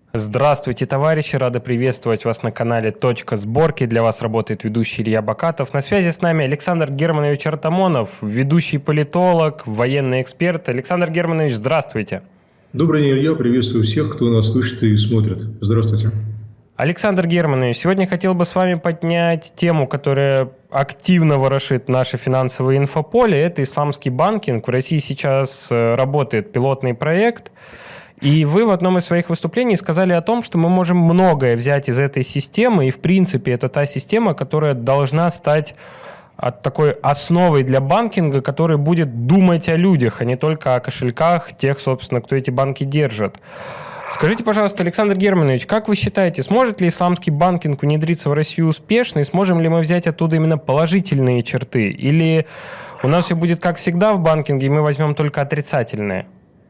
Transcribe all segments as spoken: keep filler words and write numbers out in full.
Здравствуйте, товарищи! Рады приветствовать вас на канале «Точка сборки». Для вас работает ведущий Илья Бакатов. На связи с нами Александр Германович Артамонов, ведущий политолог, военный эксперт. Александр Германович, здравствуйте! Добрый день, Илья. Приветствую всех, кто нас слышит и смотрит. Здравствуйте. Александр Германович, сегодня хотел бы с вами поднять тему, которая активно ворошит наше финансовое инфополе. Это исламский банкинг. В России сейчас работает пилотный проект. И вы в одном из своих выступлений сказали о том, что мы можем многое взять из этой системы, и в принципе это та система, которая должна стать такой основой для банкинга, который будет думать о людях, а не только о кошельках тех, собственно, кто эти банки держит. Скажите, пожалуйста, Александр Германович, как вы считаете, сможет ли исламский банкинг внедриться в Россию успешно, и сможем ли мы взять оттуда именно положительные черты? Или у нас все будет как всегда в банкинге, и мы возьмем только отрицательные?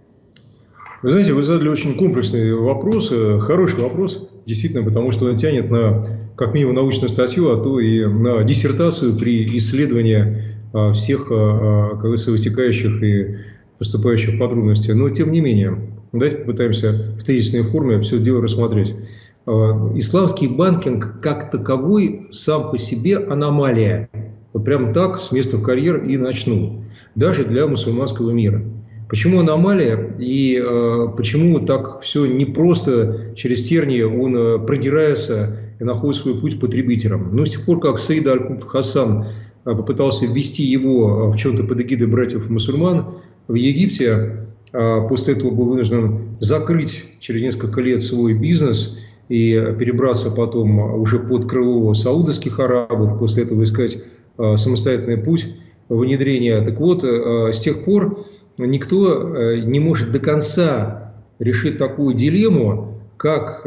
Вы знаете, вы задали очень комплексный вопрос, хороший вопрос, действительно, потому что он тянет на, как минимум, научную статью, а то и на диссертацию при исследовании всех, как говорится, вытекающих и поступающих подробностей. Но, тем не менее, давайте попытаемся в тезисной форме все это дело рассмотреть. Исламский банкинг как таковой сам по себе аномалия. Вот прям так, с места в карьер и начну. Даже для мусульманского мира. Почему аномалия и э, почему так все непросто через тернии он э, продирается и находит свой путь потребителям? Ну, с тех пор, как Саид Аль-Хасан э, попытался ввести его в чем-то под эгидой братьев-мусульман в Египте, э, после этого был вынужден закрыть через несколько лет свой бизнес и перебраться потом уже под крыло саудовских арабов, после этого искать э, самостоятельный путь внедрения. Так вот, э, с тех пор никто не может до конца решить такую дилемму, как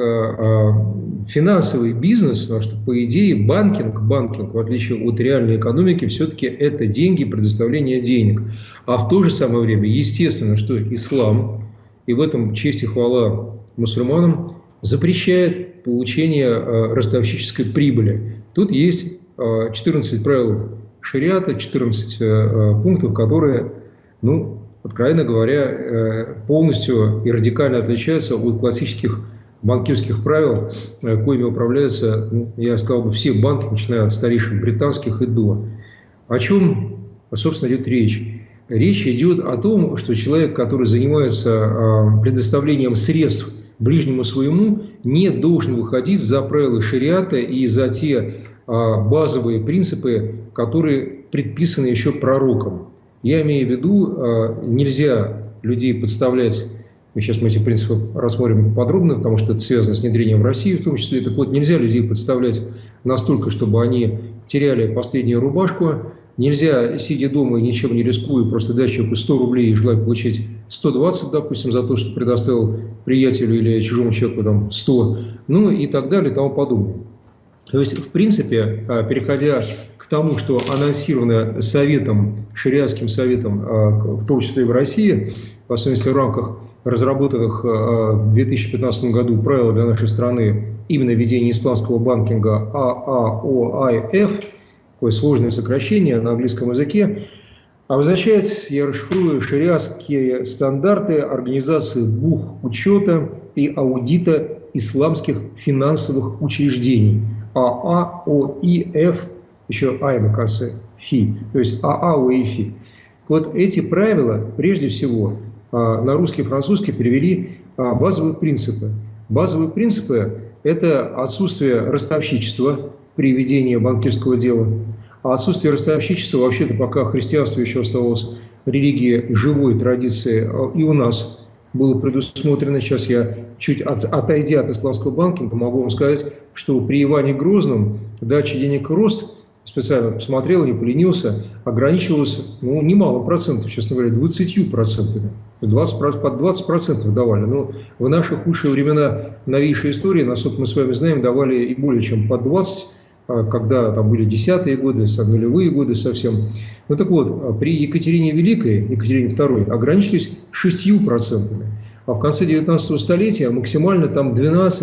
финансовый бизнес, потому что, по идее, банкинг, банкинг, в отличие от реальной экономики, все-таки это деньги, предоставление денег. А в то же самое время, естественно, что ислам, и в этом честь и хвала мусульманам, запрещает получение ростовщической прибыли. Тут есть четырнадцать правил шариата, четырнадцать пунктов, которые, ну, откровенно говоря, полностью и радикально отличаются от классических банкирских правил, коими управляются, ну, я сказал бы, все банки, начиная от старейших британских и до. О чем, собственно, идет речь? Речь идет о том, что человек, который занимается предоставлением средств ближнему своему, не должен выходить за правила шариата и за те базовые принципы, которые предписаны еще пророком. Я имею в виду, нельзя людей подставлять, сейчас мы эти принципы рассмотрим подробно, потому что это связано с внедрением в России в том числе. Так вот, нельзя людей подставлять настолько, чтобы они теряли последнюю рубашку. Нельзя, сидя дома и ничем не рискуя, просто дать человеку сто рублей и желать получить сто двадцать, допустим, за то, что предоставил приятелю или чужому человеку там, сто, ну и так далее и тому подобное. То есть, в принципе, переходя к тому, что анонсировано советом, шариатским советом, в том числе и в России, в особенности в рамках разработанных в две тысячи пятнадцатом году правил для нашей страны именно ведения исламского банкинга а а о ай эф, такое сложное сокращение на английском языке, обозначает, я расшифрую, шариатские стандарты организации бухучета и аудита исламских финансовых учреждений. а а о и эф, еще «ай» на конце, «фи», то есть а а о и «фи». Вот эти правила, прежде всего, на русский и французский перевели базовые принципы. Базовые принципы – это отсутствие ростовщичества при ведении банкирского дела. А отсутствие ростовщичества, вообще-то, пока христианство еще оставалось религией живой традиции и у нас было предусмотрено. Сейчас я, чуть от, отойдя от исламского банкинга, могу вам сказать, что при Иване Грозном дача денег и рост, специально посмотрел, не поленился, ограничивалась, ну, немалым процентом, честно говоря, двадцатью процентами. двадцать, под двадцать процентов давали. Но в наши худшие времена новейшей истории, насколько мы с вами знаем, давали и более чем под двадцать, когда там были десятые годы, нулевые годы совсем. Ну так вот, при Екатерине Великой, Екатерине второй, ограничились шестью процентами. А в конце девятнадцатого столетия максимально там двенадцать,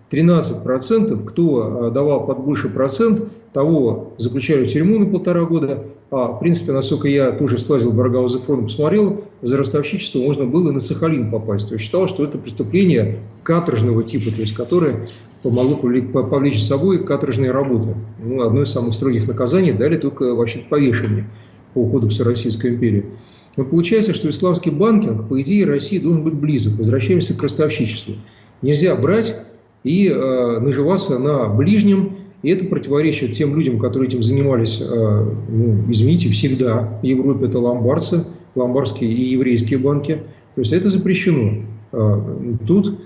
тринадцать процентов, кто давал под больше процент, того заключали в тюрьму на полтора года. А, в принципе, насколько я тоже слазил в Баргаузы фонд, посмотрел, за ростовщичество можно было на Сахалин попасть. То есть считал, что это преступление каторжного типа, то есть которое помогло повлечь с собой каторжные работы. Ну, одно из самых строгих наказаний дали только вообще повешение по кодексу Российской империи. Но получается, что исламский банкинг, по идее, России должен быть близок. Возвращаемся к ростовщичеству. Нельзя брать и э, наживаться на ближнем. И это противоречит тем людям, которые этим занимались, э, ну, извините, всегда в Европе. Это ломбардцы, ломбардские и еврейские банки. То есть это запрещено. Э, тут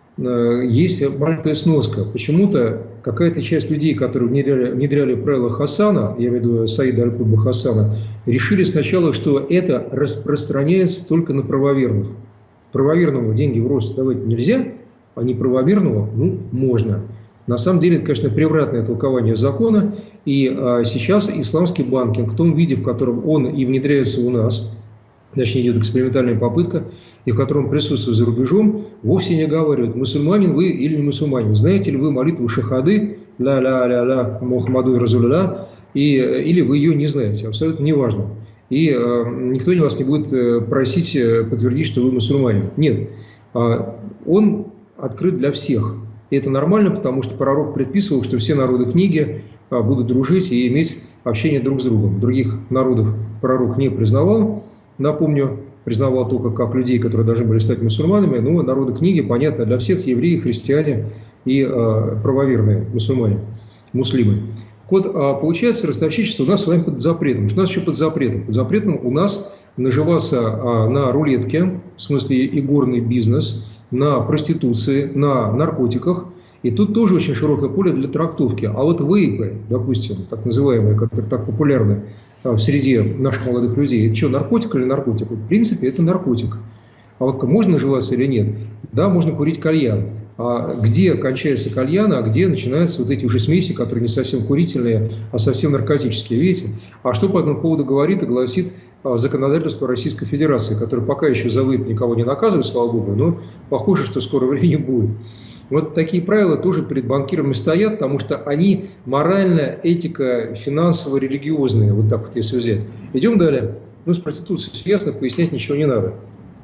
э, есть маленькая сноска. Почему-то какая-то часть людей, которые внедряли, внедряли правила Хасана, я имею в виду Саида Аль-Куба Хасана, решили сначала, что это распространяется только на правоверных. Правоверному деньги в рост давать нельзя, а неправоверному, ну, можно. На самом деле, это, конечно, превратное толкование закона. И а, сейчас исламский банкинг в том виде, в котором он и внедряется у нас, точнее, идет экспериментальная попытка, и в котором присутствует за рубежом, вовсе не оговаривают, мусульманин вы или не мусульманин. Знаете ли вы молитву шахады, ля-ля-ля-ля, Мухаммаду Разулля, и, или вы ее не знаете, абсолютно неважно. И э, никто вас не будет э, просить э, подтвердить, что вы мусульманин. Нет, э, он открыт для всех. И это нормально, потому что пророк предписывал, что все народы книги э, будут дружить и иметь общение друг с другом. Других народов пророк не признавал, напомню, признавал только как людей, которые должны были стать мусульманами, но народы книги, понятно, для всех евреи, христиане и э, правоверные мусульмане, муслимы. Вот, получается, ростовщичество у нас с вами под запретом. Что у нас еще под запретом? Под запретом у нас наживаться на рулетке, в смысле игорный бизнес, на проституции, на наркотиках. И тут тоже очень широкое поле для трактовки. А вот вейпы, допустим, так называемые, которые так популярны в среде наших молодых людей, это что, наркотик или наркотик? В принципе, это наркотик. А вот можно наживаться или нет? Да, можно курить кальян. А где кончается кальян, а где начинаются вот эти уже смеси, которые не совсем курительные, а совсем наркотические, видите? А что по этому поводу говорит и гласит законодательство Российской Федерации, которое пока еще за вейп никого не наказывает, слава богу, но похоже, что скоро времени будет. Вот такие правила тоже перед банкирами стоят, потому что они морально, этика, финансово-религиозные, вот так вот если взять. Идем далее. Ну, с проституцией ясно, пояснять ничего не надо.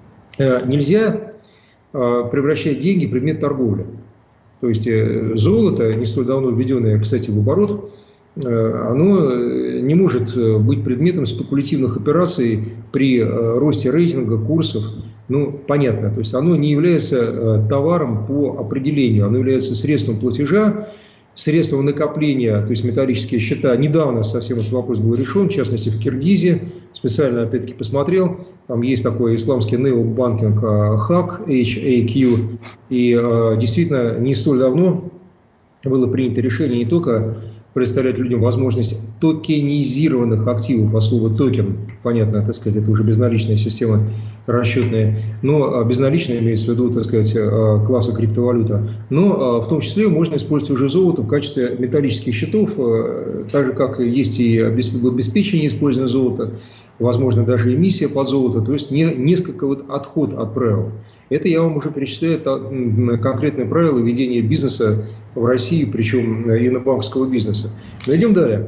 Нельзя превращать деньги в предмет торговли. То есть золото, не столь давно введенное, кстати, в оборот, оно не может быть предметом спекулятивных операций при росте рейтинга, курсов. Ну, понятно, то есть оно не является товаром по определению, оно является средством платежа, средством накопления, то есть металлические счета. Недавно совсем этот вопрос был решен, в частности в Киргизии. Специально, опять-таки, посмотрел. Там есть такой исламский необанкинг хак, эйч эй кью. И э, действительно, не столь давно было принято решение не только представлять людям возможность токенизированных активов, а слово токен, понятно, так сказать, это уже безналичная система расчетная, но безналичная имеется в виду, так сказать, класса криптовалюта, но в том числе можно использовать уже золото в качестве металлических счетов, так же, как есть и обеспечение использования золота, возможно, даже эмиссия под золото, то есть не, несколько вот отход от правил. Это я вам уже перечисляю конкретные правила ведения бизнеса в России, причем и на банковского бизнеса. Но идем далее.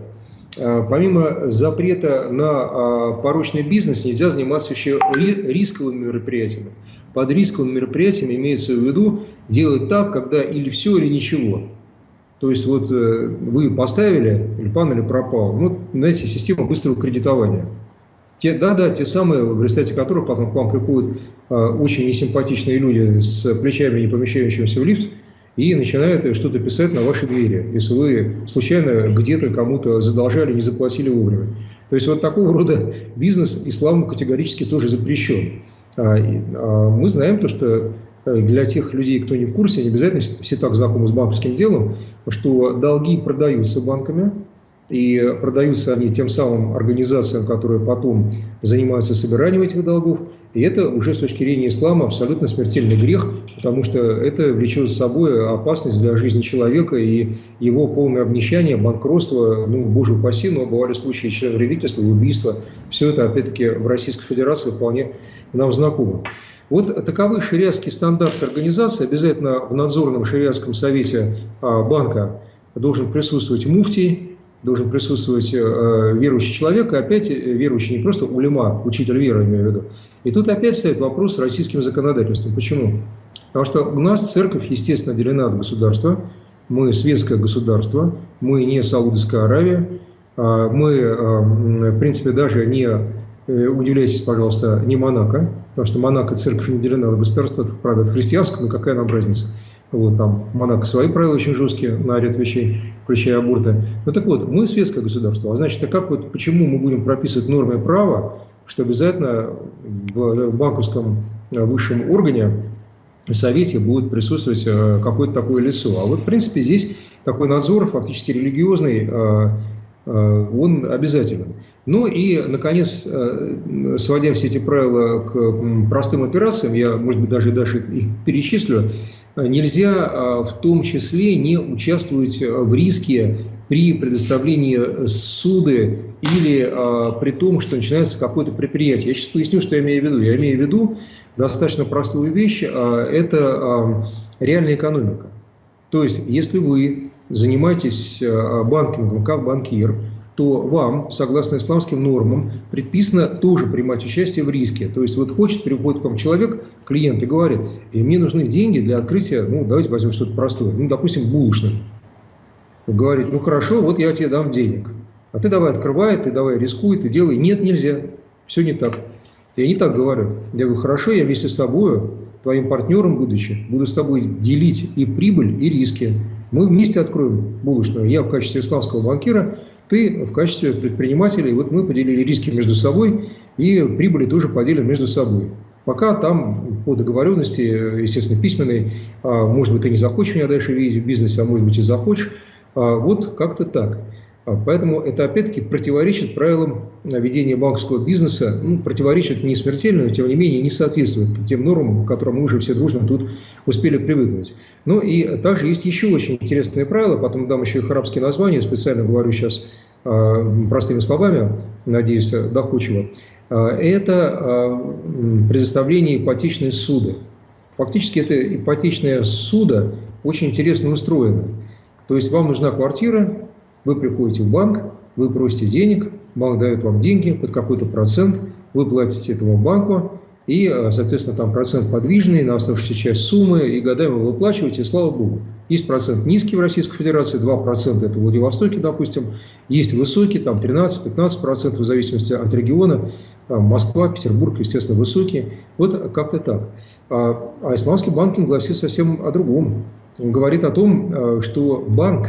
Помимо запрета на порочный бизнес, нельзя заниматься еще рисковыми мероприятиями. Под рисковыми мероприятиями имеется в виду делать так, когда или все, или ничего. То есть вот вы поставили, или пан, или пропал. Ну, знаете, система быстрого кредитования. Те, да, да, те самые, в результате которых потом к вам приходят а, очень несимпатичные люди с плечами, не помещающимися в лифт, и начинают что-то писать на вашей двери, если вы случайно где-то кому-то задолжали, не заплатили вовремя. То есть вот такого рода бизнес исламу категорически тоже запрещен. А, а мы знаем то, что для тех людей, кто не в курсе, не обязательно все так знакомы с банковским делом, что долги продаются банками, и продаются они тем самым организациям, которые потом занимаются собиранием этих долгов. И это уже с точки зрения ислама абсолютно смертельный грех, потому что это влечет за собой опасность для жизни человека и его полное обнищание, банкротство, ну, боже упаси, но бывали случаи членовредительства, убийства. Все это, опять-таки, в Российской Федерации вполне нам знакомо. Вот таковы шариатские стандарты организации. Обязательно в надзорном шариатском совете банка должен присутствовать муфтий, должен присутствовать э, верующий человек, и опять верующий не просто улема, учитель веры, имею в виду. И тут опять стоит вопрос с российским законодательством. Почему? Потому что у нас церковь, естественно, отделена от государства, мы светское государство, мы не Саудовская Аравия, э, мы, э, в принципе, даже не, э, удивляйтесь, пожалуйста, не Монако, потому что Монако церковь не отделена от государства, правда, от христианского, но какая нам разница? Вот, там в Монако свои правила очень жесткие на ряд вещей, включая аборты. Ну так вот, мы светское государство. А значит, а как вот, почему мы будем прописывать нормы права, что обязательно в банковском высшем органе, в совете будет присутствовать какое-то такое лицо? А вот, в принципе, здесь такой надзор, фактически религиозный, он обязателен. Ну и, наконец, сводя все эти правила к простым операциям, я, может быть, даже дальше их перечислю, нельзя в том числе не участвовать в риске при предоставлении суды или а, при том, что начинается какое-то предприятие. Я сейчас поясню, что я имею в виду. Я имею в виду достаточно простую вещь. А, это а, реальная экономика. То есть, если вы занимаетесь а, банкингом как банкир, то вам, согласно исламским нормам, предписано тоже принимать участие в риске. То есть, вот хочет, приходит к вам человек, клиент, и говорит, и мне нужны деньги для открытия, ну, давайте возьмем что-то простое, ну, допустим, булочную. Говорит, ну, хорошо, вот я тебе дам денег. А ты давай открывай, ты давай рискуй, ты делай. Нет, нельзя. Все не так. Я не так говорю. Я говорю, хорошо, я вместе с тобой, твоим партнером будучи, буду с тобой делить и прибыль, и риски. Мы вместе откроем булочную. Я в качестве исламского банкира, ты в качестве предпринимателя, и вот мы поделили риски между собой, и прибыли тоже поделим между собой. Пока там по договоренности, естественно, письменной, может быть, ты не захочешь меня дальше видеть в бизнесе, а может быть, и захочешь. Вот как-то так. Поэтому это, опять-таки, противоречит правилам ведения банковского бизнеса. Ну, противоречит не смертельно, но, тем не менее, не соответствует тем нормам, к которым мы уже все дружно тут успели привыкнуть. Ну и также есть еще очень интересные правила, потом дам еще их арабские названия, специально говорю сейчас э, простыми словами, надеюсь, доходчиво. Это э, предоставление ипотечной суды. Фактически это ипотечная суда очень интересно устроена. То есть вам нужна квартира, вы приходите в банк, вы просите денег, банк дает вам деньги под какой-то процент, вы платите этому банку, и, соответственно, там процент подвижный на оставшуюся часть суммы, и годами вы выплачиваете, и слава богу. Есть процент низкий в Российской Федерации, два процента это в Владивостоке, допустим, есть высокий, там тринадцать-пятнадцать процентов в зависимости от региона, там Москва, Петербург, естественно, высокие. Вот как-то так. А, а исламский банкинг гласит совсем о другом. Он говорит о том, что банк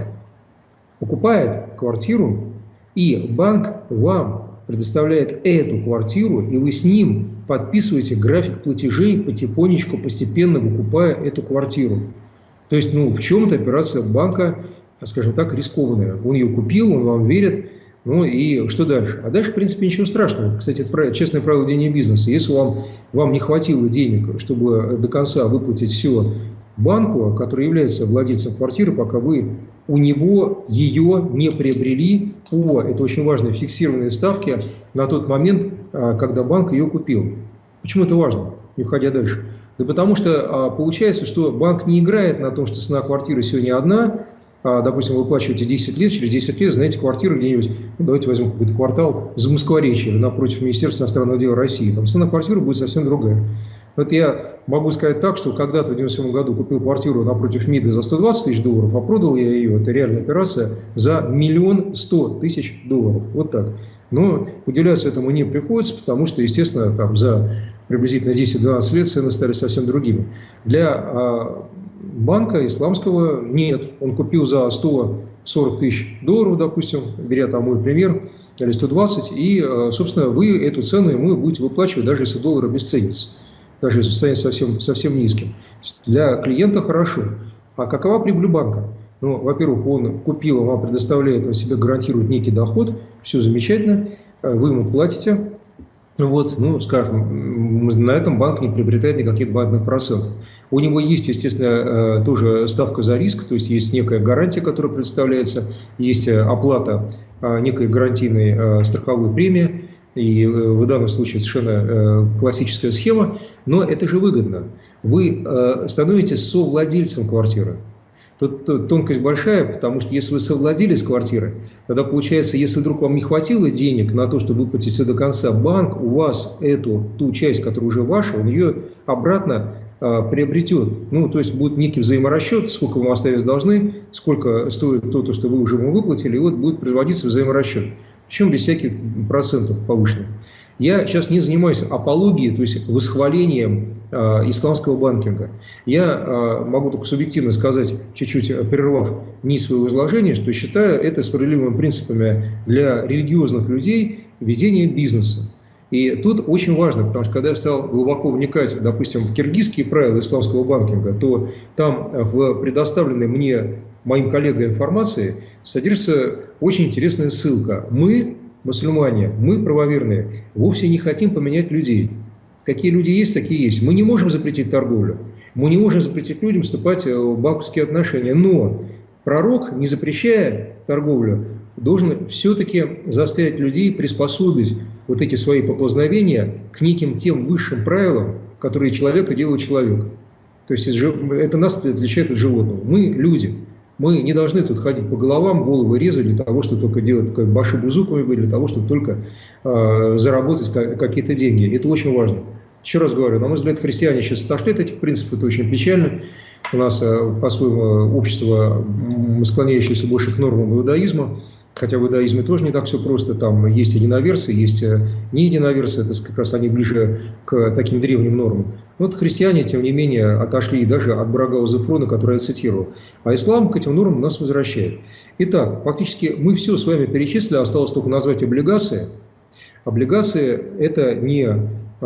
покупает квартиру, и банк вам предоставляет эту квартиру, и вы с ним подписываете график платежей, потихонечку, постепенно выкупая эту квартиру. То есть, ну, в чем-то операция банка, скажем так, рискованная. Он ее купил, он вам верит, ну и что дальше? А дальше, в принципе, ничего страшного. Кстати, это честное правило ведения бизнеса. Если вам, вам не хватило денег, чтобы до конца выплатить все банку, который является владельцем квартиры, пока вы у него ее не приобрели по, это очень важно, фиксированные ставки на тот момент, когда банк ее купил. Почему это важно, не уходя дальше? Да потому что получается, что банк не играет на том, что цена квартиры сегодня одна, допустим, вы выплачиваете десять лет, через десять лет знаете квартиру где-нибудь, ну, давайте возьмем какой-то квартал в Замоскворечье, напротив Министерства иностранных дел России, там цена квартиры будет совсем другая. Вот я могу сказать так, что когда-то в девяносто седьмом году купил квартиру напротив МИДа за сто двадцать тысяч долларов, а продал я ее, это реальная операция, за миллион сто тысяч долларов. Вот так. Но удивляться этому не приходится, потому что, естественно, там, за приблизительно десять-двенадцать лет цены стали совсем другими. Для а, банка исламского нет. Он купил за сто сорок тысяч долларов, допустим, беря там мой пример, или сто двадцать, и, а, собственно, вы эту цену ему будете выплачивать, даже если доллар обесценится. Даже если состояние совсем, совсем низким. Для клиента хорошо. А какова прибыль банка? Ну, во-первых, он купил, он вам предоставляет, он себе гарантирует некий доход, все замечательно, вы ему платите, вот, ну, скажем, на этом банк не приобретает никаких дополнительных процентов. У него есть, естественно, тоже ставка за риск, то есть есть некая гарантия, которая предоставляется, есть оплата некой гарантийной страховой премии, и в данном случае совершенно классическая схема, но это же выгодно. Вы становитесь совладельцем квартиры. Тут, тут тонкость большая, потому что если вы совладелец квартиры, тогда получается, если вдруг вам не хватило денег на то, чтобы выплатить все до конца, банк у вас эту, ту часть, которая уже ваша, он ее обратно а, приобретет. Ну, то есть будет некий взаиморасчет, сколько вам остались должны, сколько стоит то, что вы уже ему выплатили, и вот будет производиться взаиморасчет. Причем без всяких процентов повышенных. Я сейчас не занимаюсь апологией, то есть восхвалением э, исламского банкинга. Я э, могу только субъективно сказать, чуть-чуть прервав нить своего изложения, что считаю это справедливыми принципами для религиозных людей ведения бизнеса. И тут очень важно, потому что когда я стал глубоко вникать, допустим, в киргизские правила исламского банкинга, то там в предоставленной мне моим коллегам информации содержится очень интересная ссылка. Мы, мусульмане, мы, правоверные, вовсе не хотим поменять людей. Какие люди есть, такие есть. Мы не можем запретить торговлю. Мы не можем запретить людям вступать в банковские отношения. Но пророк, не запрещая торговлю, должен все-таки заставить людей приспособить вот эти свои поползновения к неким тем высшим правилам, которые человека делают человеком. То есть это нас отличает от животного. Мы люди. Мы не должны тут ходить по головам, головы резать для того, чтобы только делать баши-бузуками, для того, чтобы только э, заработать какие-то деньги. Это очень важно. Еще раз говорю, на мой взгляд, христиане сейчас отошли от этих принципов, это очень печально. У нас, э, по-своему, общество, склоняющееся больше к нормам иудаизма, хотя в иудаизме тоже не так все просто. Там есть единоверцы, есть не единоверцы, это как раз они ближе к таким древним нормам. Вот христиане, тем не менее, отошли даже от Барагауа Зефрона, который я цитировал. А ислам к этим нормам нас возвращает. Итак, фактически мы все с вами перечислили, осталось только назвать облигации. Облигации – это не э,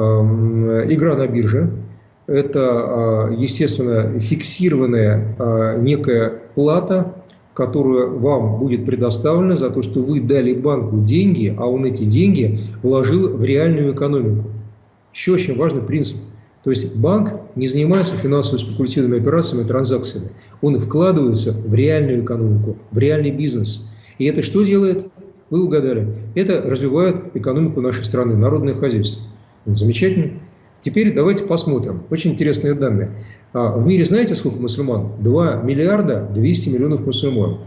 игра на бирже, это, э, естественно, фиксированная э, некая плата, которая вам будет предоставлена за то, что вы дали банку деньги, а он эти деньги вложил в реальную экономику. Еще очень важный принцип. То есть банк не занимается финансово-спекулятивными операциями и транзакциями. Он вкладывается в реальную экономику, в реальный бизнес. И это что делает? Вы угадали. Это развивает экономику нашей страны, народное хозяйство. Замечательно. Теперь давайте посмотрим. Очень интересные данные. В мире знаете, сколько мусульман? два миллиарда двести миллионов мусульман.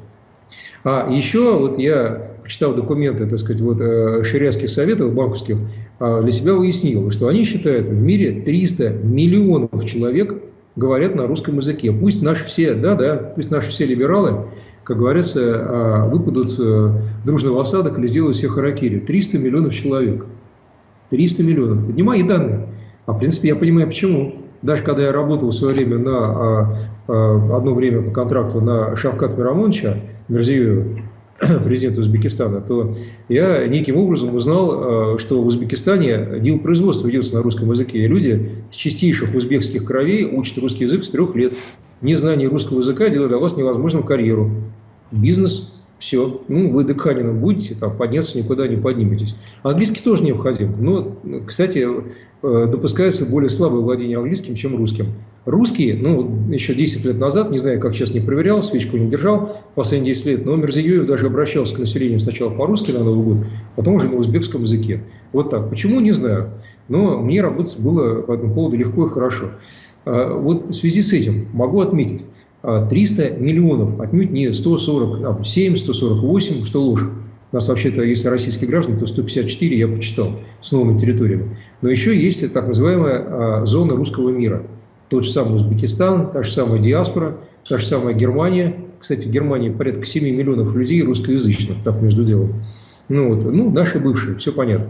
А еще вот я, почитав документы, так сказать, вот, шариатских советов банковских, для себя уяснил, что они считают, в мире триста миллионов человек говорят на русском языке. Пусть наши все, да-да, пусть наши все либералы, как говорится, выпадут дружно в осадок или сделают все харакири. триста миллионов человек. триста миллионов. Поднимай данные. А в принципе я понимаю почему. Даже когда я работал в свое время на а, а, одно время по контракту на Шавкат Мирамоновича, Мирзиёева, президента Узбекистана, то я неким образом узнал, что в Узбекистане дел производства ведется на русском языке. И люди с чистейших узбекских кровей учат русский язык с трех лет. Незнание русского языка делает для вас невозможным карьеру. Бизнес. Все. Ну, вы дыханином будете, там, подняться никуда не подниметесь. Английский тоже необходим. Но, кстати, допускается более слабое владение английским, чем русским. Русские, ну, еще десять лет назад, не знаю, как сейчас не проверял, свечку не держал, последние десять лет, но Мирзиёев даже обращался к населению сначала по-русски на Новый год, потом уже на узбекском языке. Вот так. Почему, не знаю. Но мне работать было по этому поводу легко и хорошо. Вот в связи с этим могу отметить, триста миллионов, отнюдь не сто сорок семь, сто сорок восемь, что ложь. У нас вообще-то, если российские граждане, то сто пятьдесят четыре, я почитал, с новыми территориями. Но еще есть так называемая зона русского мира. Тот же самый Узбекистан, та же самая диаспора, та же самая Германия. Кстати, в Германии порядка семь миллионов людей русскоязычных, так между делом. Ну, вот, ну, наши бывшие, все понятно.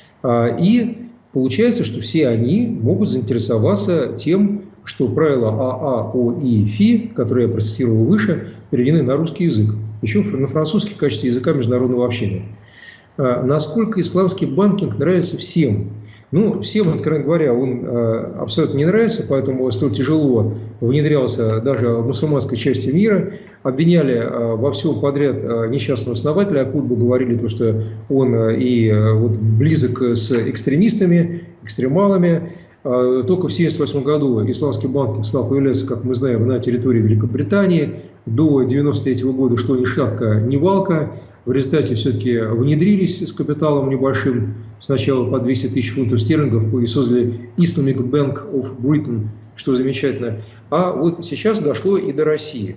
И получается, что все они могут заинтересоваться тем, что правила АА, О и ФИ, которые я процитировал выше, переведены на русский язык, еще на французский в качестве языка международного общения. Насколько исламский банкинг нравится всем? Ну, всем, откровенно говоря, он э, абсолютно не нравится, поэтому столь тяжело внедрялся даже в мусульманской части мира. Обвиняли э, во всем подряд э, несчастного основателя Акутбу, говорили, то, что он э, и э, вот, близок с экстремистами, экстремалами. Э, только в тысяча девятьсот семьдесят восьмом году исламский банк стал появляться, как мы знаем, на территории Великобритании. До девяносто третьего года что ни шатка, ни валка. В результате все-таки внедрились с капиталом небольшим, сначала по двести тысяч фунтов стерлингов, и создали Islamic Bank of Britain, что замечательно. А вот сейчас дошло и до России.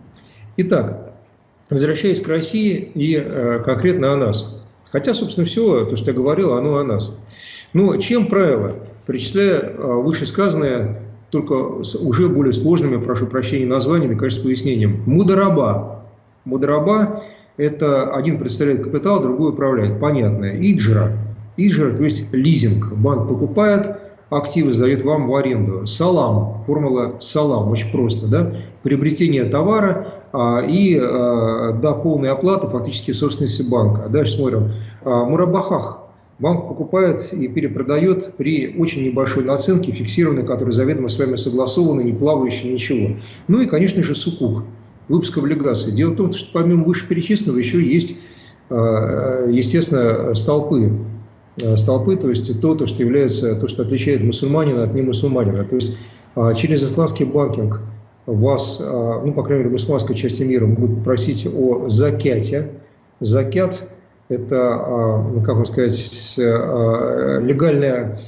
Итак, возвращаясь к России и э, конкретно о нас. Хотя, собственно, все, то, что я говорил, оно о нас. Но чем правило? Перечисляя э, вышесказанное, только с уже более сложными, прошу прощения, названиями, конечно, с пояснением. Мудараба. Мудараба – это один представляет капитал, другой управляет. Понятно. Иджра. Иджра, то есть лизинг. Банк покупает активы, сдает вам в аренду. Салам. Формула салам. Очень просто. Да? Приобретение товара а, и а, до полной оплаты фактически в собственности банка. Дальше смотрим. А, Мурабахах. Банк покупает и перепродает при очень небольшой наценке, фиксированной, которая заведомо с вами согласована, не плавающая, ничего. Ну и, конечно же, сукук. Выпуск облигаций. Дело в том, что помимо вышеперечисленного еще есть, естественно, столпы. Столпы, то есть то, то, что является, то, что отличает мусульманина от немусульманина. То есть через исламский банкинг вас, ну, по крайней мере, в мусульманской части мира могут просить о закяте. Закят – это, как вам сказать, легальное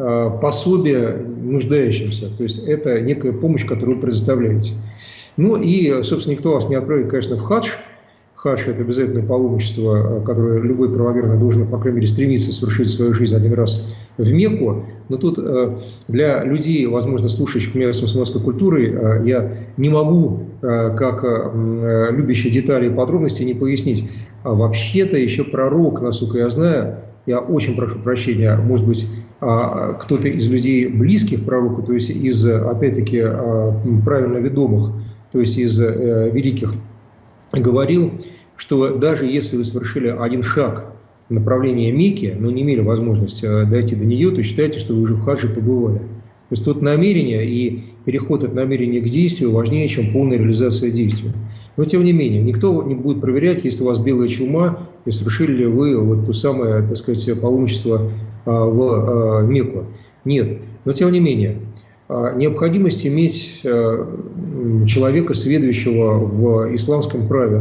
пособие нуждающимся. То есть это некая помощь, которую вы предоставляете. Ну и, собственно, никто вас не отправит, конечно, в хадж. Хадж – это обязательное паломничество, которое любой правоверный должен, по крайней мере, стремиться совершить в свою жизнь один раз в Мекку. Но тут для людей, возможно, слушающих меня с мусульманской культурой, я не могу, как любящий детали и подробности, не пояснить. А вообще-то еще пророк, насколько я знаю, я очень прошу прощения, может быть, кто-то из людей близких пророку, то есть из, опять-таки, правильно ведомых, то есть из э, великих, говорил, что даже если вы совершили один шаг в направлении Мекки, но не имели возможности э, дойти до нее, то считайте, что вы уже в хадже побывали. То есть тут намерение и переход от намерения к действию важнее, чем полная реализация действия. Но тем не менее, никто не будет проверять, если у вас белая чума, и совершили ли вы вот то самое, так сказать, паломничество э, в э, Мекку. Нет. Но тем не менее, необходимость иметь человека, сведущего в исламском праве,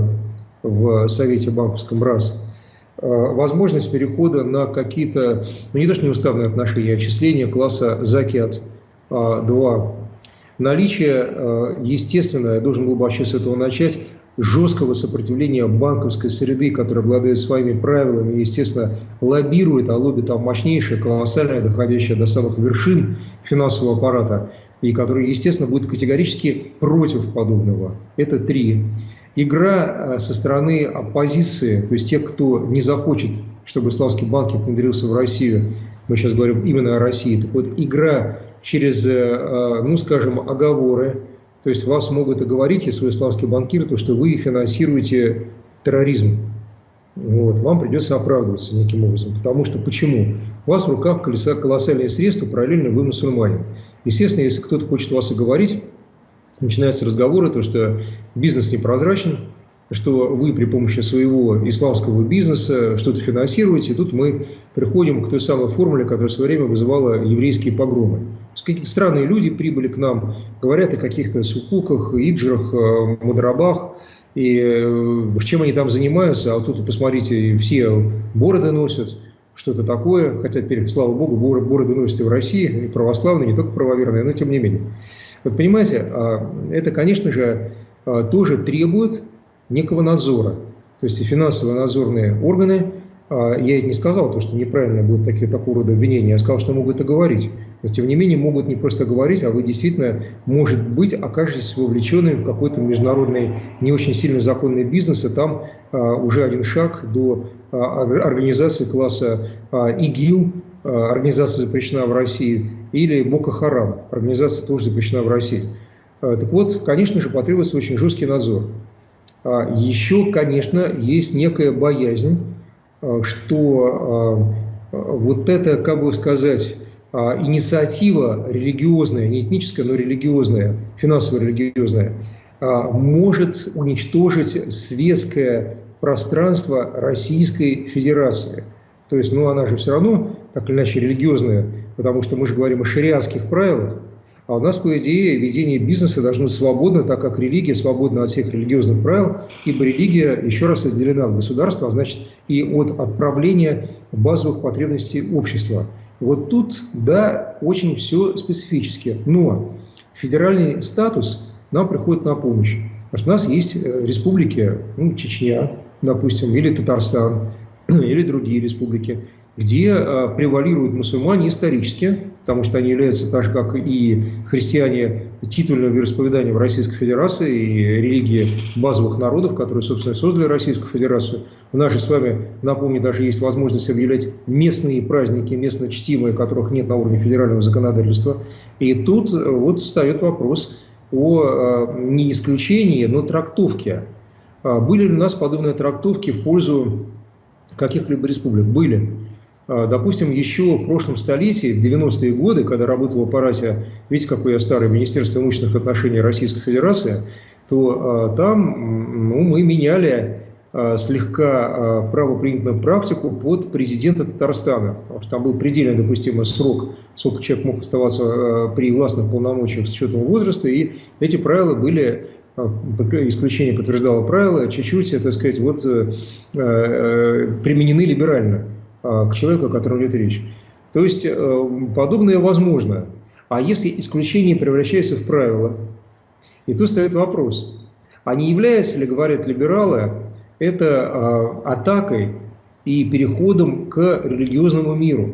в Совете банковском, раз. Возможность перехода на какие-то, ну не то что неуставные отношения, а отчисления класса закят, два. Наличие, естественно, я должен был бы вообще с этого начать, жесткого сопротивления банковской среды, которая обладает своими правилами и, естественно, лоббирует, а лобби там мощнейшее, колоссальное, доходящее до самых вершин финансового аппарата, и который, естественно, будет категорически против подобного. Это три. Игра со стороны оппозиции, то есть тех, кто не захочет, чтобы исламский банкинг внедрился в Россию, мы сейчас говорим именно о России, так вот, игра через, ну, скажем, оговоры. То есть вас могут оговорить, если вы исламский банкир, то что вы финансируете терроризм. Вот. Вам придется оправдываться неким образом. Потому что почему? У вас в руках колоссальные средства, параллельно вы мусульманин. Естественно, если кто-то хочет вас оговорить, начинаются разговоры, то что бизнес непрозрачен, что вы при помощи своего исламского бизнеса что-то финансируете. И тут мы приходим к той самой формуле, которая в свое время вызывала еврейские погромы. Какие-то странные люди прибыли к нам, говорят о каких-то сукуках, иджрах, мудрабах, и чем они там занимаются. А тут, посмотрите, все бороды носят, что-то такое. Хотя теперь, слава богу, бороды носят и в России, и православные, не только правоверные, но тем не менее. Вот понимаете, это, конечно же, тоже требует некого надзора. То есть и финансовые надзорные органы, я ведь не сказал, то, что неправильно будут такие, такого рода обвинения, я сказал, что могут оговорить. Но тем не менее могут не просто говорить, а вы действительно, может быть, окажетесь вовлеченным в какой-то международный, не очень сильно законный бизнес, и там а, уже один шаг до а, организации класса а, ИГИЛ, а, организация запрещена в России, или Боко-Харам, организация тоже запрещена в России. А, так вот, конечно же, потребуется очень жесткий надзор. А, еще, конечно, есть некая боязнь, а, что... А, вот это, как бы сказать, инициатива религиозная, не этническая, но религиозная, финансово-религиозная, может уничтожить светское пространство Российской Федерации. То есть, ну, она же все равно, так или иначе, религиозная, потому что мы же говорим о шариатских правилах, а у нас, по идее, ведение бизнеса должно быть свободно, так как религия свободна от всех религиозных правил, ибо религия, еще раз, отделена от государства, а значит, и от отправления базовых потребностей общества. Вот тут, да, очень все специфически. Но федеральный статус нам приходит на помощь. Потому что у нас есть республики, ну, Чечня, допустим, или Татарстан, или другие республики, где а, превалируют мусульмане исторически, потому что они являются, так же как и христиане, титульным вероисповеданием Российской Федерации и религии базовых народов, которые, собственно, создали Российскую Федерацию. У нас же с вами, напомню, даже есть возможность объявлять местные праздники, местно чтимые, которых нет на уровне федерального законодательства. И тут вот встает вопрос о не исключении, но трактовке. Были ли у нас подобные трактовки в пользу каких-либо республик? Были. Допустим, еще в прошлом столетии, в девяностые годы, когда работал в аппарате, видите, какой я старый, Министерство имущественных отношений Российской Федерации, то а, там ну, мы меняли а, слегка а, правопринятую практику под президента Татарстана, потому что там был предельно допустимый срок, сколько человек мог оставаться а, при властных полномочиях с учетом возраста, и эти правила были... исключение подтверждало правила, чуть-чуть, так сказать, вот, э, э, применены либерально э, к человеку, о котором идет речь. То есть э, подобное возможно. А если исключение превращается в правило? И тут стоит вопрос, а не является ли, говорят либералы, это э, атакой и переходом к религиозному миру?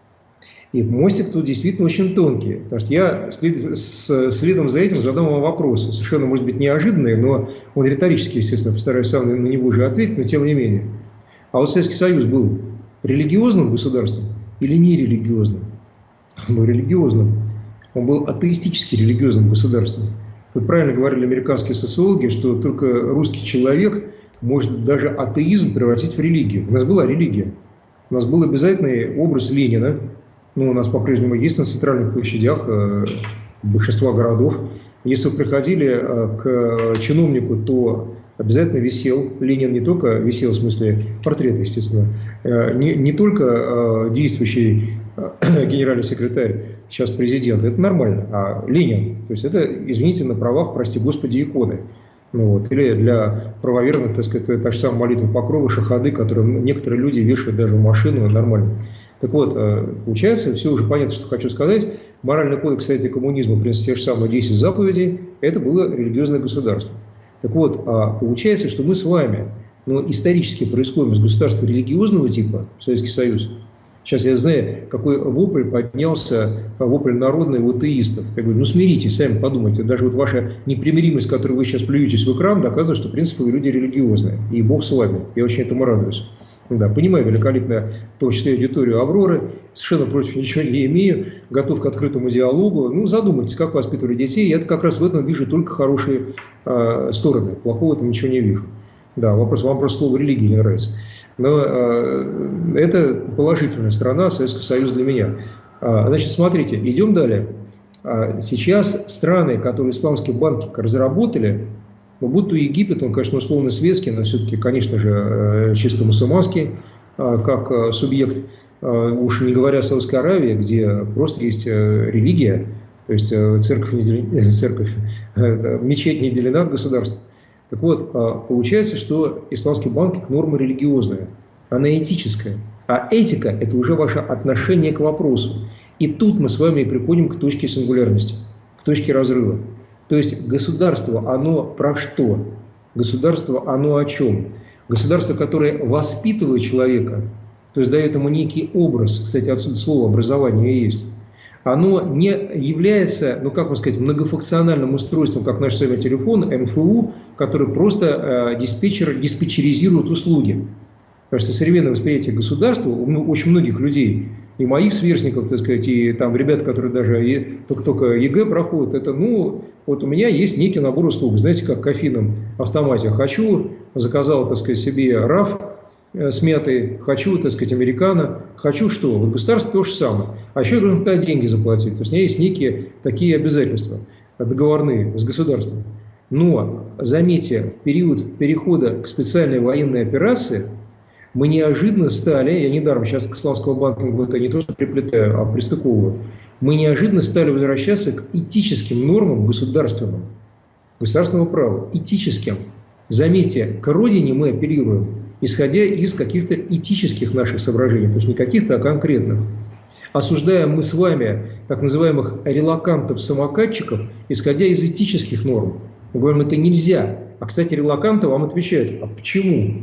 И мостик тут действительно очень тонкий, потому что я след, с, следом за этим задам вам вопрос, совершенно, может быть, неожиданный, но он риторически, естественно, постараюсь сам на него же ответить, но тем не менее. А вот Советский Союз был религиозным государством или нерелигиозным? Он был религиозным. Он был атеистически религиозным государством. Тут правильно говорили американские социологи, что только русский человек может даже атеизм превратить в религию. У нас была религия. У нас был обязательный образ Ленина. Ну, у нас по-прежнему есть на центральных площадях э, большинства городов. Если вы приходили э, к чиновнику, то обязательно висел. Ленин не только висел, в смысле портрета, естественно, э, не, не только э, действующий э, генеральный секретарь, сейчас президент, это нормально, а Ленин. То есть это, извините, на правах, прости господи, иконы. Ну, вот. Или для правоверных, так сказать, та же самая молитва Покрова, шахады, которые некоторые люди вешают даже в машину, нормально. Так вот, получается, все уже понятно, что хочу сказать. Моральный кодекс антикоммунизма, в принципе, те же самые десять заповедей, это было религиозное государство. Так вот, получается, что мы с вами, ну, исторически происходим из государства религиозного типа, Советский Союз. Сейчас я знаю, какой вопль поднялся, вопль народный у атеистов. Я говорю, ну смиритесь, сами подумайте. Даже вот ваша непримиримость, которой вы сейчас плюетесь в экран, доказывает, что, в принципе, вы люди религиозные. И Бог с вами. Я очень этому радуюсь. Да, понимаю великолепно, в том числе аудиторию Авроры, совершенно против ничего не имею, готов к открытому диалогу. Ну, задумайтесь, как воспитывали детей. Я как раз в этом вижу только хорошие э, стороны. Плохого там ничего не вижу. Да, вопрос, вам просто слово религия не нравится. Но э, это положительная сторона Советского Союза для меня. А, значит, смотрите, идем далее. А, сейчас страны, которые исламские банки разработали, ну, будь то Египет, он, конечно, условно светский, но все-таки, конечно же, чисто мусульманский, как субъект. Уж не говоря о Саудовской Аравии, где просто есть религия, то есть церковь, не делена, церковь мечеть не делена от государства. Так вот, получается, что исламский банкинг норма религиозная, она этическая. А этика – это уже ваше отношение к вопросу. И тут мы с вами приходим к точке сингулярности, к точке разрыва. То есть государство, оно про что? Государство, оно о чем? Государство, которое воспитывает человека, то есть дает ему некий образ, кстати, отсюда слово образование и есть, оно не является, ну как вам сказать, многофункциональным устройством, как наш с вами телефон, эм эф у, который просто э, диспетчер, диспетчеризирует услуги. Потому что современное восприятие государства у очень многих людей, и моих сверстников, так сказать, и там ребят, которые даже только-только ЕГЭ проходят, это, ну, вот у меня есть некий набор услуг, знаете, как в кофейном автомате. Хочу, заказал, так сказать, себе раф, смятый, хочу, так сказать, американо, хочу что? Вот государство то же самое. А еще я должен туда деньги заплатить. То есть у меня есть некие такие обязательства договорные с государством. Но, заметьте, в период перехода к специальной военной операции мы неожиданно стали, я недаром сейчас к исламскому банкингу это не то что приплетаю, а пристыковываю, мы неожиданно стали возвращаться к этическим нормам государственным, государственного права, этическим. Заметьте, к родине мы апеллируем, исходя из каких-то этических наших соображений, то есть не каких-то, а конкретных. Осуждаем мы с вами так называемых релокантов-самокатчиков, исходя из этических норм. Мы говорим, это нельзя. А, кстати, релоканты вам отвечают, а почему?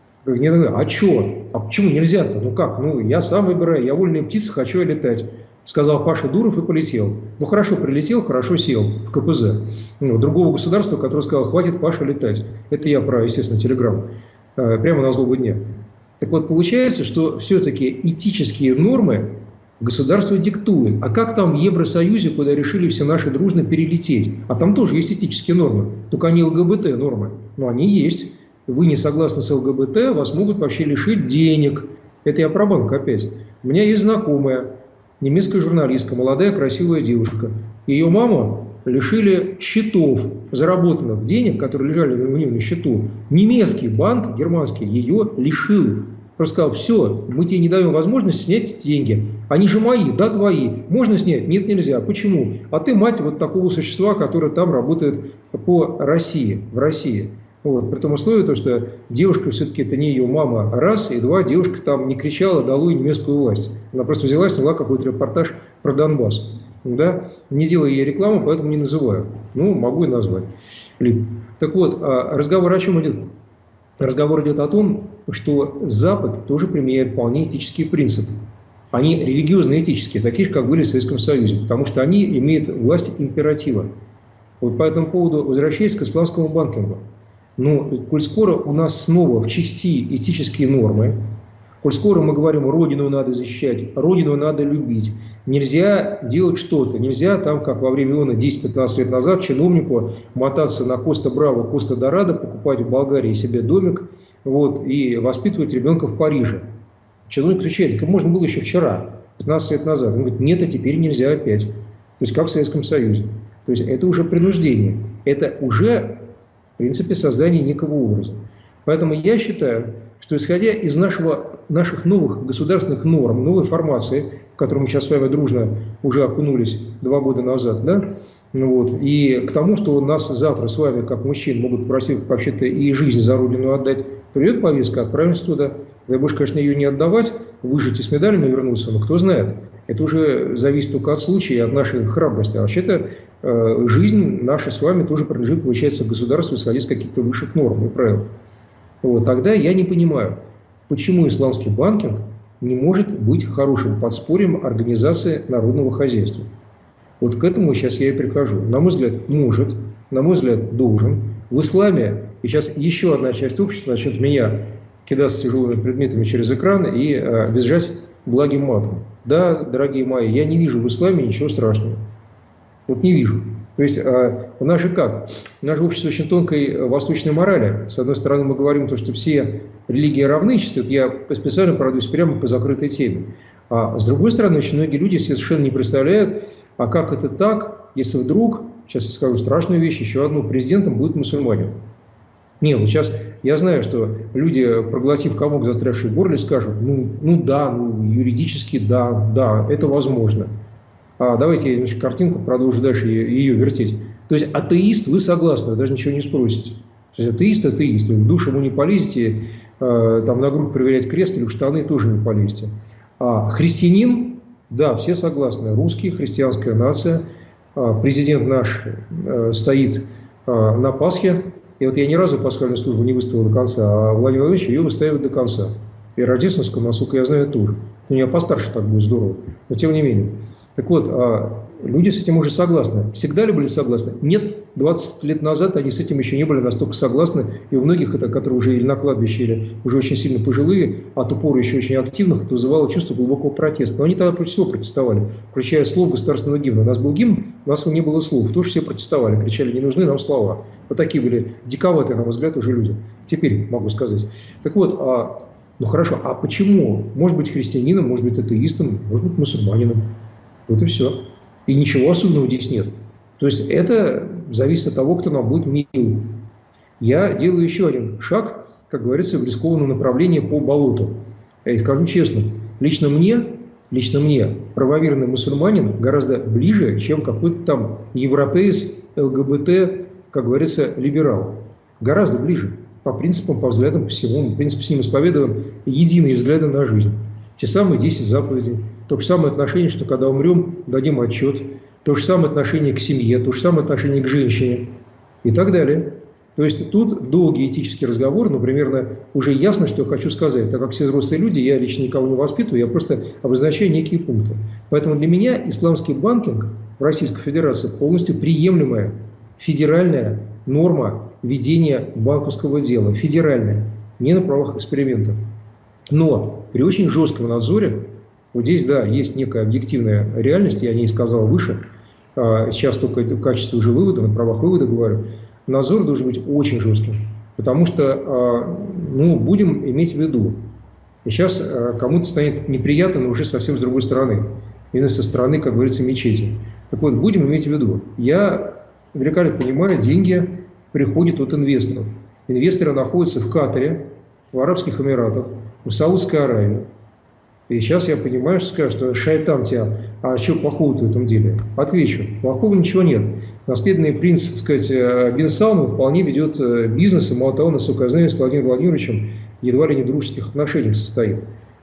А что? А почему нельзя-то? Ну как? Ну, я сам выбираю, я вольная птица, хочу я летать. Сказал Паша Дуров и полетел. Ну хорошо, прилетел, хорошо сел в ка пэ зэ. Ну, другого государства, которое сказал, хватит, Паша, летать. Это я про, естественно, телеграм. Прямо на злобу дня. Так вот, получается, что все-таки этические нормы государство диктует. А как там в Евросоюзе, куда решили все наши дружно перелететь? А там тоже есть этические нормы. Только они эл гэ бэ тэ нормы. Но они есть. Вы не согласны с эл гэ бэ тэ, вас могут вообще лишить денег. Это я про банк опять. У меня есть знакомая, немецкая журналистка, молодая красивая девушка. Ее маму лишили счетов, заработанных денег, которые лежали у нее на счету. Немецкий банк, германский, ее лишил. Просто сказал, все, мы тебе не даем возможность снять деньги. Они же мои, да, твои. Можно снять? Нет, нельзя. Почему? А ты мать вот такого существа, которое там работает по России, в России. Вот. При том условии, то, что девушка все-таки это не ее мама, раз, и два, девушка там не кричала «долой немецкую власть». Она просто взяла, сняла какой-то репортаж про Донбасс. Да? Не делаю ей рекламу, поэтому не называю. Ну, могу и назвать. Так вот, разговор о чем идет? Разговор идет о том, что Запад тоже применяет вполне этические принципы. Они религиозно-этические, такие же, как были в Советском Союзе, потому что они имеют власть императива. Вот по этому поводу возвращаясь к исламскому банкингу. Ну, коль скоро у нас снова в части этические нормы, коль скоро мы говорим, родину надо защищать, родину надо любить, нельзя делать что-то, нельзя там, как во время ООНа десять-пятнадцать лет назад, чиновнику мотаться на Коста-Браво, Коста-Дорадо, покупать в Болгарии себе домик, вот, и воспитывать ребенка в Париже. Чиновник отвечает, как можно было еще вчера, пятнадцать лет назад. Он говорит, нет, а теперь нельзя опять. То есть как в Советском Союзе. То есть это уже принуждение. Это уже, в принципе, создание некого образа. Поэтому я считаю, что исходя из нашего, наших новых государственных норм, новой формации, в которую мы сейчас с вами дружно уже окунулись два года назад, да, ну вот, и к тому, что нас завтра с вами, как мужчин, могут просить вообще-то и жизнь за родину отдать, придет повестка, отправимся туда. Дай Боже, конечно, ее не отдавать, выжить и с медалями вернуться, но кто знает. Это уже зависит только от случая и от нашей храбрости. А вообще-то э, жизнь наша с вами тоже принадлежит, получается, государству, исходя из каких-то высших норм и правил. Вот, тогда я не понимаю, почему исламский банкинг не может быть хорошим подспорьем организации народного хозяйства. Вот к этому сейчас я и прихожу. На мой взгляд, может, на мой взгляд, должен. В исламе, и сейчас еще одна часть общества начнет меня кидаться тяжелыми предметами через экран и э, визжать благим матом. Да, дорогие мои, я не вижу в исламе ничего страшного. Вот не вижу. То есть э, у нас же как? У нас же общество очень тонкой восточной морали. С одной стороны, мы говорим то, что все религии равны. Сейчас вот я специально пройдусь прямо по закрытой теме. А с другой стороны, очень многие люди совершенно не представляют, а как это так, если вдруг, сейчас я скажу страшную вещь, еще одну, президентом будет мусульманин. Не, вот сейчас я знаю, что люди, проглотив комок, застрявший в горле, скажут, ну, ну да, ну, юридически да, да, это возможно. А давайте я значит, картинку продолжу дальше ее, ее вертеть. То есть атеист, вы согласны, вы даже ничего не спросите. То есть атеист, атеист, вы в душ ему не полезете, э, там на грудь проверять крест или в штаны тоже не полезете. А христианин, да, все согласны, русский, христианская нация, э, президент наш э, стоит э, на Пасхе. И вот я ни разу пасхальную службу не выставил до конца, а Владимир Владимирович ее выставит до конца. И рождественскую, насколько я знаю, тоже. У меня постарше так будет здорово, но тем не менее. Так вот, люди с этим уже согласны. Всегда ли были согласны? Нет. двадцать лет назад они с этим еще не были настолько согласны. И у многих, это, которые уже или на кладбище, или уже очень сильно пожилые, от упора еще очень активных, это вызывало чувство глубокого протеста. Но они тогда против всего протестовали, включая слов государственного гимна. У нас был гимн, у нас не было слов. Тоже все протестовали, кричали, не нужны нам слова. Вот такие были диковатые, на мой взгляд, уже люди. Теперь могу сказать. Так вот, Ну хорошо, а почему? Может быть христианином, может быть атеистом, может быть мусульманином. Вот и все. И ничего особенного здесь нет. То есть это зависит от того, кто нам будет мил. Я делаю еще один шаг, как говорится, в рискованном направлении по болоту. Я скажу честно, лично мне, лично мне правоверный мусульманин гораздо ближе, чем какой-то там европеец, ЛГБТ, как говорится, либерал. Гораздо ближе. По принципам, по взглядам, по всему. В принципе, с ним исповедуем единые взгляды на жизнь. Те самые десять заповедей. То же самое отношение, что когда умрем, дадим отчет. То же самое отношение к семье, то же самое отношение к женщине и так далее. То есть тут долгий этический разговор, но примерно уже ясно, что я хочу сказать. Так как все взрослые люди, я лично никого не воспитываю, я просто обозначаю некие пункты. Поэтому для меня исламский банкинг в Российской Федерации полностью приемлемая федеральная норма ведения банковского дела. Федеральная, не на правах эксперимента. Но при очень жестком надзоре, вот здесь, да, есть некая объективная реальность, я о ней сказал выше, сейчас только в качестве уже вывода, на правах вывода говорю, надзор должен быть очень жестким, потому что, ну, будем иметь в виду, и сейчас кому-то станет неприятно, но уже совсем с другой стороны, именно со стороны, как говорится, мечети. Так вот, будем иметь в виду, я великолепно понимаю, деньги приходят от инвесторов. Инвесторы находятся в Катаре, в Арабских Эмиратах, в Саудской Аравии. И сейчас я понимаю, что скажут, что шайтан тебя, а что плохого-то в этом деле? Отвечу, плохого ничего нет. Наследный принц, так сказать, Бен Салман вполне ведет бизнес, и мало того, насколько я знаю, с Владимиром Владимировичем едва ли не дружеских отношениях состоит.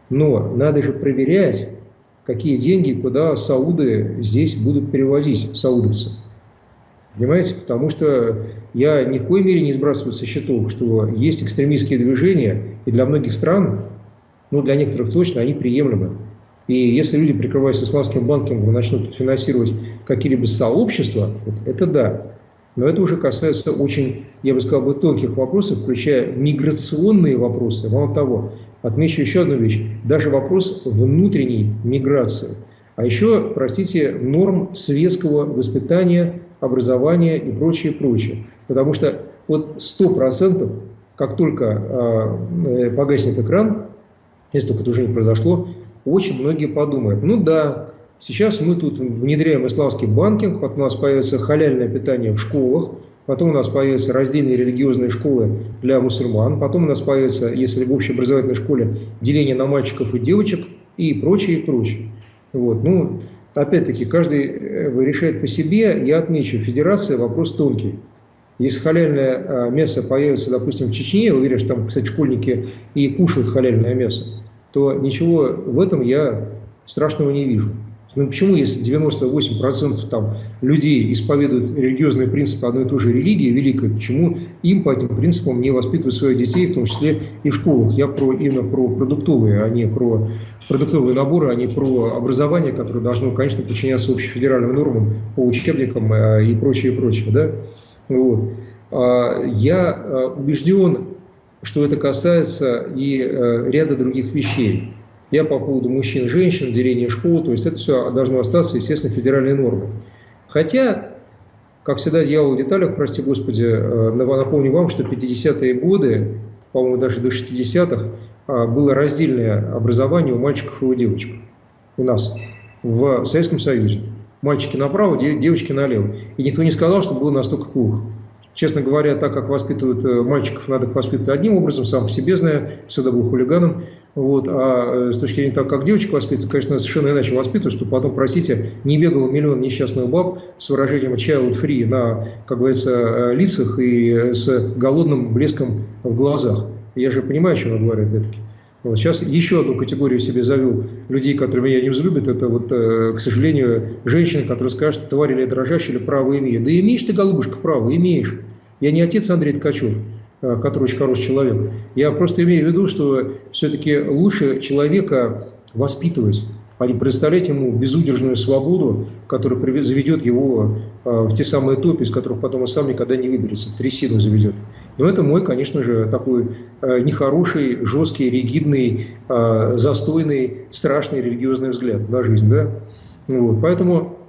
Но надо же проверять, какие деньги, куда сауды здесь будут переводить, саудовцы. Понимаете? Потому что я ни в коей мере не сбрасываю со счетов, что есть экстремистские движения, и для многих стран, ну, для некоторых точно, они приемлемы. И если люди, прикрываясь исламским банкингом, начнут финансировать какие-либо сообщества, вот это да. Но это уже касается очень, я бы сказал, тонких вопросов, включая миграционные вопросы. Мало того, отмечу еще одну вещь. Даже вопрос внутренней миграции. А еще, простите, норм светского воспитания, образования и прочее, прочее. Потому что вот сто процентов, как только э, погаснет экран, если только это уже не произошло, очень многие подумают, ну да, сейчас мы тут внедряем исламский банкинг, потом у нас появится халяльное питание в школах, потом у нас появятся раздельные религиозные школы для мусульман, потом у нас появится, если в общеобразовательной школе, деление на мальчиков и девочек и прочее, и прочее. Вот. Ну, опять-таки, каждый решает по себе. Я отмечу, федерация вопрос тонкий. Если халяльное мясо появится, допустим, в Чечне, я уверен, что там, кстати, школьники и кушают халяльное мясо, то ничего в этом я страшного не вижу. Ну, почему, если девяносто восемь процентов там людей исповедуют религиозные принципы одной и той же религии великой, почему им по этим принципам не воспитывать своих детей, в том числе и в школах? Я про, именно про продуктовые, а не про продуктовые наборы, а не про образование, которое должно, конечно, подчиняться общефедеральным нормам по учебникам и прочее, и прочее. Да? Вот. Я убежден, что это касается и ряда других вещей. Я по поводу мужчин, женщин, деления школ, то есть это все должно остаться, естественно, федеральной нормой. Хотя, как всегда, дьявол в деталях, прости господи, напомню вам, что в пятидесятые годы, по-моему, даже до шестидесятых, было раздельное образование у мальчиков и у девочек. У нас, в Советском Союзе. Мальчики направо, девочки налево. И никто не сказал, что было настолько плохо. Честно говоря, так как воспитывают мальчиков, надо их воспитывать одним образом, сам по себе знаю, всегда был хулиганом. Вот. А с точки зрения того, как девочек воспитывают, конечно, совершенно иначе воспитывают, чтобы потом, простите, не бегал миллион несчастных баб с выражением child free на, как говорится, лицах и с голодным блеском в глазах. Я же понимаю, о чем я говорю, опять-таки. Вот. Сейчас еще одну категорию себе завел людей, которые меня не взлюбят. Это, вот, к сожалению, женщины, которые скажут, что тварь или дрожащая, или право имеет. Да имеешь ты, голубушка, право, имеешь. Я не отец Андрей Ткачев, который очень хороший человек. Я просто имею в виду, что все-таки лучше человека воспитывать, а не предоставлять ему безудержную свободу, которая заведет его в те самые топи, из которых потом он сам никогда не выберется, в трясину заведет. Но это мой, конечно же, такой нехороший, жесткий, ригидный, застойный, страшный религиозный взгляд на жизнь. Да? Вот. Поэтому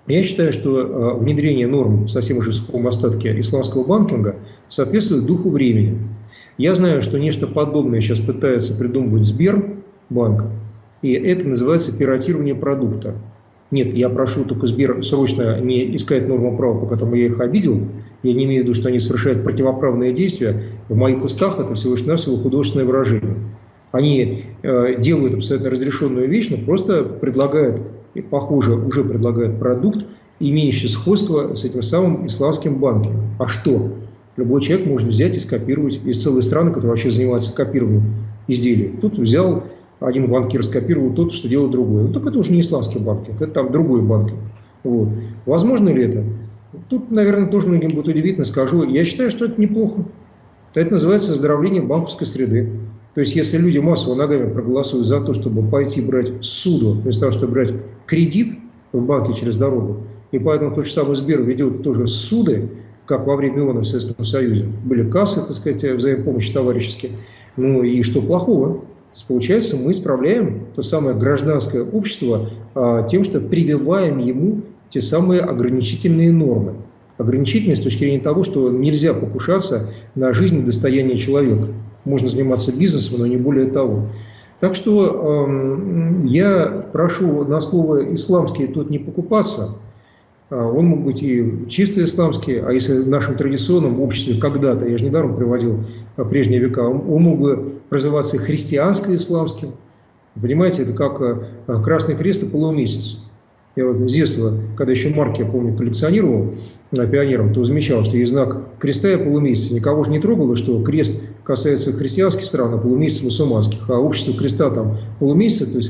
Я считаю, что внедрение норм совсем уже в сухом остатке исламского банкинга соответствует духу времени. Я знаю, что нечто подобное сейчас пытается придумывать Сбербанк, и это называется пиратирование продукта. Нет, я прошу только Сбер срочно не искать норму права, по которому я их обидел. Я не имею в виду, что они совершают противоправные действия. В моих устах это всего лишь навсего художественное выражение. Они э, делают абсолютно разрешенную вещь, но просто предлагают, и, похоже, уже предлагают продукт, имеющий сходство с этим самым исламским банкингом. А что? Любой человек может взять и скопировать. Есть целые страны, которые вообще занимаются копированием изделий. Тут взял один банкир, скопировал тот, что делает другой. Ну, так это уже не исламский банкинг, это там другой банкинг. Вот. Возможно ли это? Тут, наверное, тоже многим будет удивительно, скажу. Я считаю, что это неплохо. Это называется оздоровление банковской среды. То есть, если люди массово ногами проголосуют за то, чтобы пойти брать суду, вместо того, чтобы брать кредит в банке через дорогу, и поэтому тот же самый Сбер ведет тоже суды, как во время ООН в Советском Союзе. Были кассы, так сказать, взаимопомощи товарищеские. Ну и что плохого? Получается, мы исправляем то самое гражданское общество а, тем, что прививаем ему те самые ограничительные нормы. Ограничительные с точки зрения того, что нельзя покушаться на жизнь и достояние человека. Можно заниматься бизнесом, но не более того. Так что э, я прошу на слово «исламский» тут не покупаться. Он мог быть и чисто исламский, а если в нашем традиционном обществе когда-то, я же недаром приводил прежние века, он мог бы называться христианско-исламским. Понимаете, это как Красный Крест и полумесяц. Я вот с детства, когда еще марки, я помню, коллекционировал пионером, то замечал, что есть знак креста и полумесяца. Никого же не трогало, что крест касается христианских стран, а полумесяц мусульманских. А общество креста там полумесяца, то есть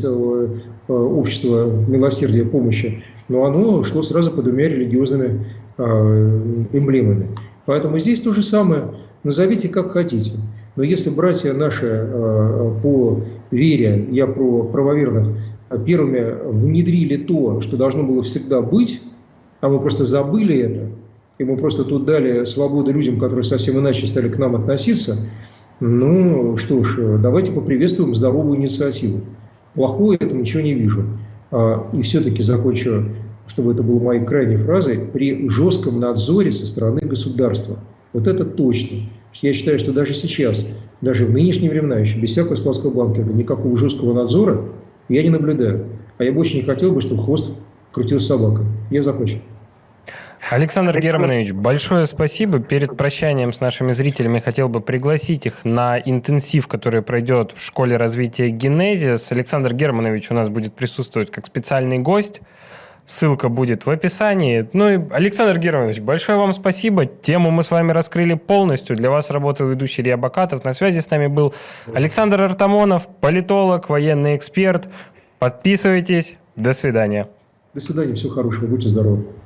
общество милосердия, помощи, но оно шло сразу под двумя религиозными эмблемами. Поэтому здесь то же самое. Назовите как хотите. Но если братья наши по вере, я про правоверных, первыми внедрили то, что должно было всегда быть, а мы просто забыли это, и мы просто тут дали свободу людям, которые совсем иначе стали к нам относиться, ну что ж, давайте поприветствуем здоровую инициативу. Плохое это ничего не вижу. И все-таки закончу, чтобы это было моей крайней фразой, при жестком надзоре со стороны государства. Вот это точно. Я считаю, что даже сейчас, даже в нынешние времена, еще без всякого исламского банкинга, никакого жесткого надзора я не наблюдаю. А я бы очень не хотел бы, чтобы хвост крутил собака. Я закончу. Александр Германович, большое спасибо. Перед прощанием с нашими зрителями хотел бы пригласить их на интенсив, который пройдет в школе развития Генезис. Александр Германович у нас будет присутствовать как специальный гость. Ссылка будет в описании. Ну и, Александр Германович, большое вам спасибо. Тему мы с вами раскрыли полностью. Для вас работал ведущий Илья Бакатов. На связи с нами был Александр Артамонов, политолог, военный эксперт. Подписывайтесь. До свидания. До свидания. Всего хорошего. Будьте здоровы.